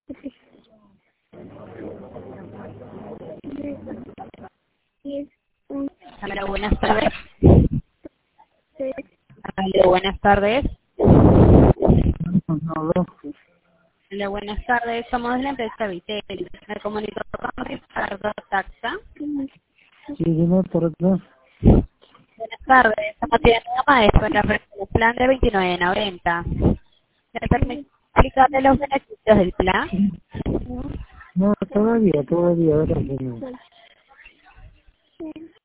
Hola, buenas tardes. Hola, buenas tardes. Hola, buenas tardes. Somos de la empresa Vitel. Me comunico con Ricardo Taxa. Sí, dime por acá. Buenas tardes. Estamos teniendo una maestra en la referencia del plan de 29.90. ¿Me permite explicarle los beneficios del plan? No, todavía, ahora sí no.